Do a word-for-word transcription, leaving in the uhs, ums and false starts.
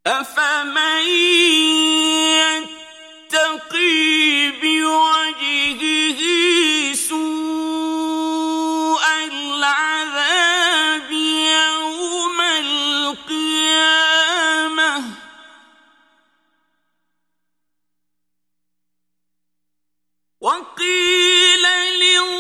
أفمن يتقي بوجهه سوء العذاب يوم القيامة وقيل للظالمين